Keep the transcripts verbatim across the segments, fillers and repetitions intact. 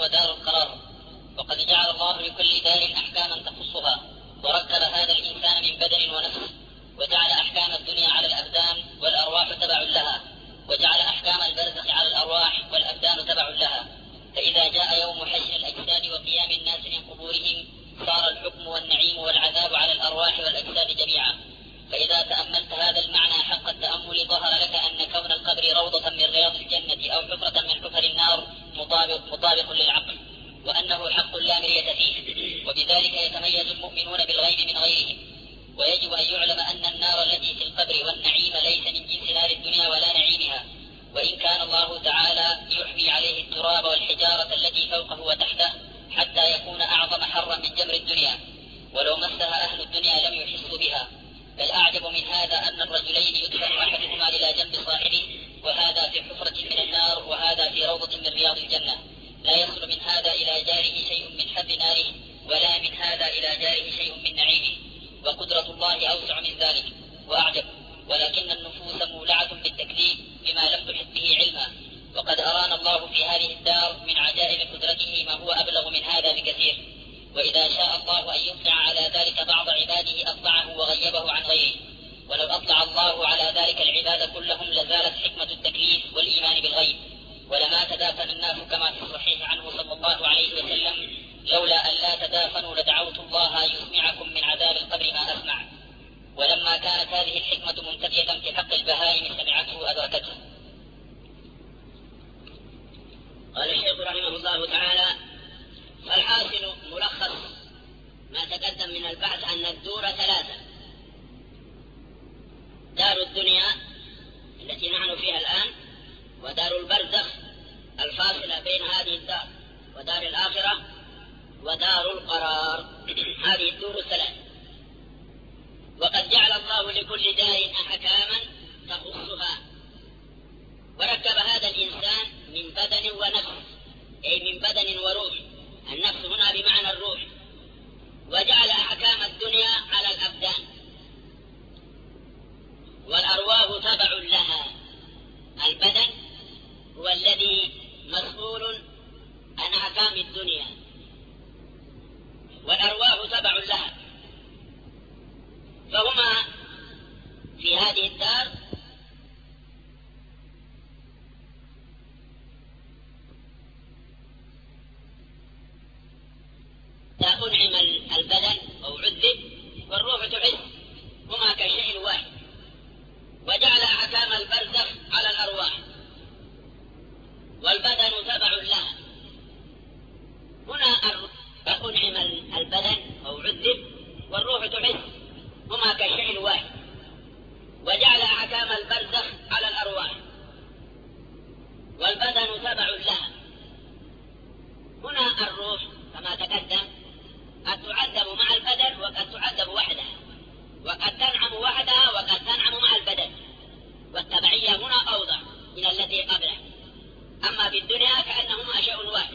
ودار القرار، وقد جعل الله لكل دار أحكاما تخصها، وركب هذا الإنسان من بدن ونفس، وجعل أحكام الدنيا على الأبدان والأرواح تبع لها، وجعل أحكام البرزخ على الأرواح والأبدان تبع لها. فإذا جاء يوم حشر الأجساد وقيام الناس من قبورهم صار الحكم والنعيم والعذاب على الأرواح والأجساد جميعا. فإذا تأملت هذا المعنى حق التأمل ظهر لك أن كون القبر روضة من رياض الجنة أو حفرة من حفر النار مطابق, مطابق للعقل، وأنه حق لا مرية فيه، وبذلك يتميز المؤمنون بالغيب من غيرهم. ويجب أن يعلم أن النار التي في القبر والنعيم ليس من جنس نار الدنيا ولا نعيمها، وإن كان الله تعالى يحمي عليه التراب والحجارة التي فوقه وتحته حتى يكون أعظم حرا من جمر الدنيا، ولو مسها أهل الدنيا لم يحسوا بها. بل أعجب من هذا أن الرجلين يدفن أحدهما إلى جنب صاحبه، وهذا في حفرة من النار وهذا في روضة من رياض الجنة، لا يصل من هذا إلى جاره شيء من حر ناره، ولا من هذا إلى جاره شيء من نعيمه، وقدرة الله أوسع من ذلك وأعجب. ولكن النفوس مولعة بالتكذيب بما لم تحط به علما، وقد أرانا الله في هذه الدار من عجائب قدرته ما هو أبلغ من هذا بكثير. وإذا شاء الله أن يطلع على ذلك بعض عباده أطلعه وغيبه عن غيره، ولو أطلع الله على ذلك العباد كلهم لزالت حكمة التكليف والإيمان بالغيب، ولما تدافن الناس كما في الصحيح عنه صلى الله عليه وسلم: لولا أن لا تدافنوا لدعوت الله يسمعكم من عذاب القبر ما أسمع. ولما كانت هذه الحكمة منتفية في حق البهائم سمعته أدركته. قال الشيخ رحمه الله تعالى: فالحاصل ملخص ما تقدم من البعث أن الدور ثلاثة: دار الدنيا التي نحن فيها الآن، ودار البرزخ الفاصلة بين هذه الدار ودار الآخرة، ودار القرار. هذه الدور الثلاث. وقد جعل الله لكل دار أحكاما تخصها، وركب هذا الإنسان من بدن ونفس، أي من بدن وروح. النفس هنا بمعنى الروح. وجعل أحكام الدنيا على الأبدان، والأرواح تبع لها. البدن هو الذي مسؤول عن أحكام الدنيا، والأرواح تبع لها، فهما في هذه الدار لا أنعم البدن أو عذب، والروح تحس، هما كشيء واحد. وجعل أحكام البرزخ على الأرواح، والبدن تبع لها. هنا أنعم البدن أو عذب، والروح تحس، هما كشيء واحد. وجعل أحكام البرزخ على الأرواح، والبدن تبع لها. هنا الروح كما تقدم قد تعذب مع البدن وقد تعذب وحدها، وقد تنعم وحدها وقد تنعم مع البدن، والتبعية هنا أوضح من التي قبله. أما في الدنيا كأنهما شيء واحد.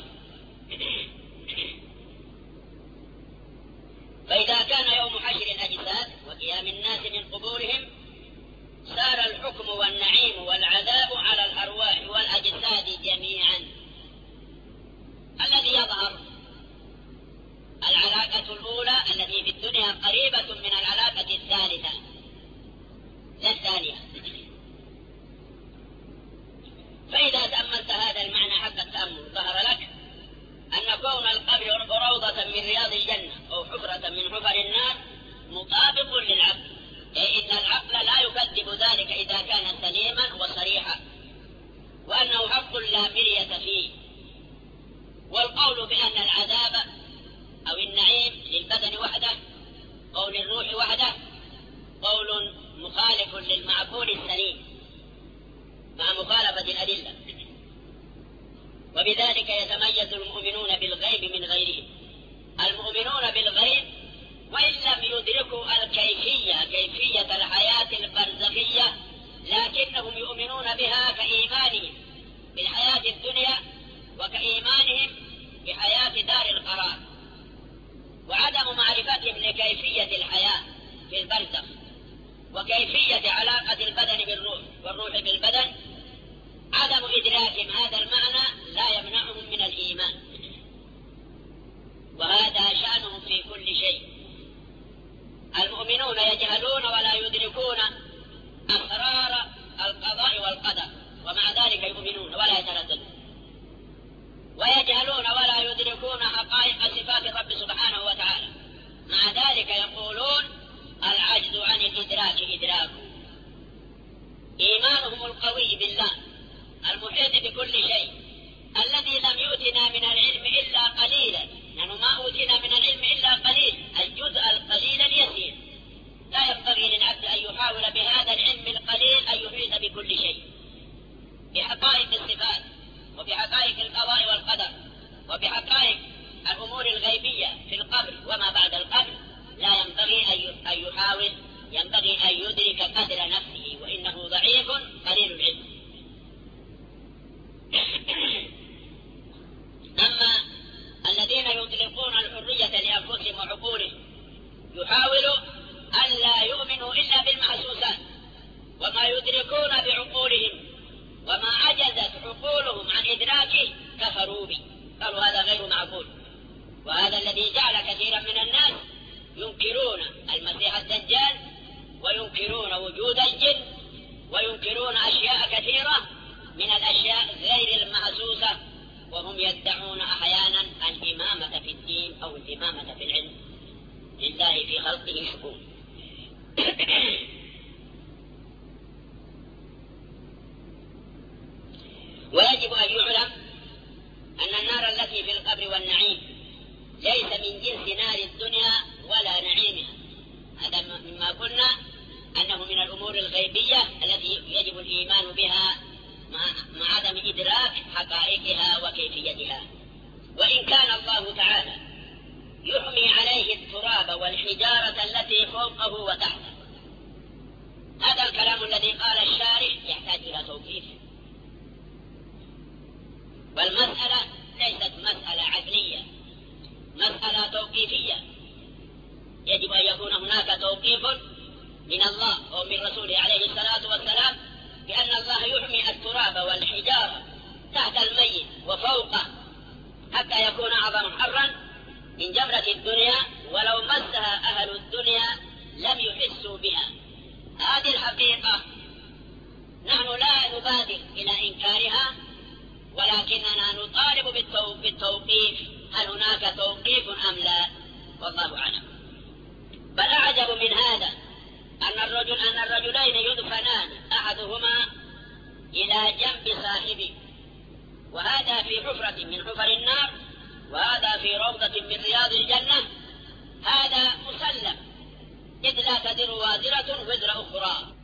فإذا كان يوم حشر الأجساد وقيام الناس من قبورهم صار الحكم والنعيم والعذاب على الأرواح والأجساد جميعا. الذي يظهر العلاقة الأولى التي في الدنيا قريبة من العلاقة الثالثة لا الثانية. فإذا تأملت هذا المعنى حق التأمل ظهر لك أن كون القبر روضة من رياض الجنة أو حفرة من حفر النار مطابق للعقل، أي إن العقل لا يكذب ذلك إذا كان سليما وصريحا، وأنه حق لا مرية فيه. والقول بأن العذاب أو النعيم للبدن وحده أو للروح وحده قول مخالف للمعقول السليم مع مخالفة الأدلة. وبذلك يتميز المؤمنون بالغيب من غيرهم. المؤمنون بالغيب وإن لم يدركوا الكيفية كيفية الحياة البرزخية، لكنهم يؤمنون بها كإيمانهم بالحياة الدنيا وكإيمانهم بحياة دار القرار. وعدم معرفتهم لكيفية الحياة في البرزخ وكيفية علاقة البدن بالروح والروح بالبدن، عدم إدراكهم هذا المعنى لا يمنعهم من الإيمان. وهذا شأنهم في كل شيء. المؤمنون يجهلون ولا يدركون أسرار القضاء والقدر، ومع ذلك يؤمنون ولا يترددون، ويجهلون ولا يدركون حقائق صفات الرب سبحانه وتعالى، مع ذلك يقولون العجز عن الإدراك إدراك. إيمانهم القوي بالله المحيط بكل شيء الذي لم يؤتنا من العلم إلا قليلا، نحن ما أوتينا من العلم إلا قليل، الجزء القليل اليسير. لا ينبغي للعبد أن يحاول بهذا العلم القليل أن يحيط بكل شيء، بحقائق الصفات وبحقائق القضاء والقدر وبحقائق الأمور الغيبية في القبر وما بعد القبر. لا ينبغي أن يحاول، ينبغي أن يدرك قدر نفسه، وإنه ضعيف قليل العلم. أما الذين يطلقون الحرية لأنفسهم وعقولهم يحاولوا أن لا يؤمنوا إلا بالمحسوسات، وما يدركون بعقولهم وما عجزت عقولهم عن إدراكه كفروا به، قالوا هذا غير معقول. وهذا الذي جعل كثيرا من الناس ينكرون المسيح الدجال، وينكرون وجود الجن، وينكرون أشياء كثيرة من الأشياء غير المحسوسة، وهم يدعون أحيانا الإمامة في الدين أو الإمامة في العلم. لله في خلقه شؤون. ويجب أن يعلم أن النار التي في القبر والنعيم ليس من جنس نار الدنيا ولا نعيمها. هذا مما قلنا أنه من الأمور الغيبية التي يجب الإيمان بها مع عدم إدراك حقائقها وكيفيتها. وإن كان الله تعالى يحمي عليه التراب والحجارة التي فوقه وتحته، هذا الكلام الذي قال الشارح يحتاج إلى توقيف. والمسألة ليست مسألة عقلية، مسألة توقيفية. يجب أن يكون هناك توقيف من الله أو من رسوله عليه الصلاة والسلام بأن الله يحمي التراب والحجارة تحت الميت وفوقه حتى يكون أعظم حرا من جمرة الدنيا، ولو مسها أهل الدنيا لم يحسوا بها. هذه الحقيقة نحن لا نبادر إلى إنكارها، ولكننا نطالب بالتوقيف. هل هناك توقيف أم لا؟ والله أعلم. بل أعجب من هذا أن الرجل أن الرجلين يدفنان أحدهما إلى جنب صاحبه، وهذا في حفرة من حفر النار، وهذا في روضة من رياض الجنة. هذا مسلم، إذ لا تزر وازرة وزر أخرى.